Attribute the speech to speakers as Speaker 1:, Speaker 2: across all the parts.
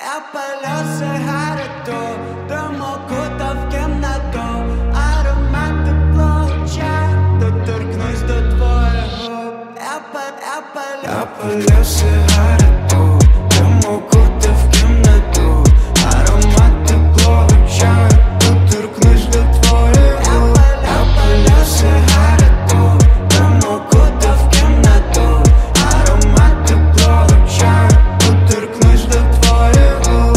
Speaker 1: Я палю сигарету, дим окутав кімнату, аромат теплого чаю, доторкнусь до твоїх губ. Я палю сигарету, дим окутав кімнату, аромат теплого чаю, доторкнусь до твоїх губ. Я палю сигарету, дим окутав кімнату, аромат теплого чаю, доторкнусь до твоїх губ.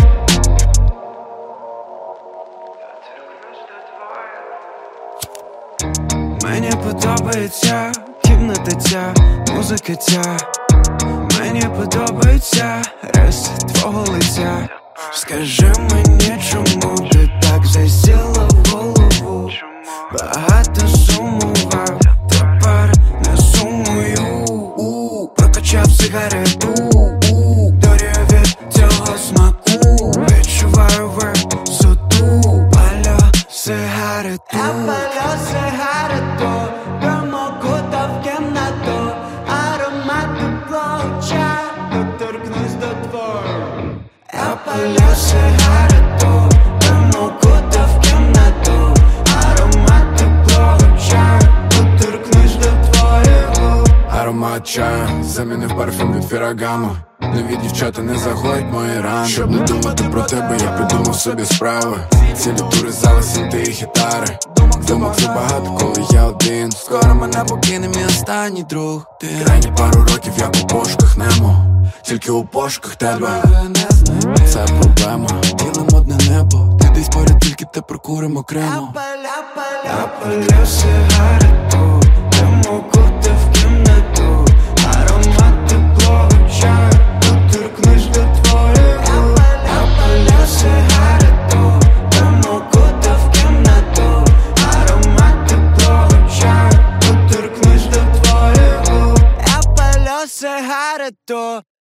Speaker 1: Мені подобається кімната ця, музика ця. Мені подобається риси твого лиця. Скажи мені, чому ти так засіла в голову? Багато сумував, тепер не сумую. Прокачав сигарету, дорію від цього смаку. Відчуваю висоту, палю сигарету. Я палю сигарету, дим окутав кімнату, аромат теплого чаю, доторкнусь до твоїх. Я палю сигарету, дим окутав кімнату, аромат теплого чаю, доторкнусь до твоїх губ.
Speaker 2: Аромат чаю замінив парфюм від Феррагамо. Нові дівчата не загоять мої рани. Щоб не думати про тебе, я придумав собі справи. Цілі тури, зали, синти і гітари. Думок забагато, коли я один. Скоро мене покине мій останній друг. Ти крайні пару років, як у пошуках Немо. Тільки у пошуках тебе це проблема. Ділим одне небо. Ти десь поряд, тільки те прокуримо окремо.
Speaker 1: Я палю сигарету, дим окутав кімнату, аромат теплого чаю, доторкнусь до твоїх губ. Я палю сигарету, дим окутав кімнату, аромат теплого чаю, доторкнусь до твоїх губ. Я палю сигарету.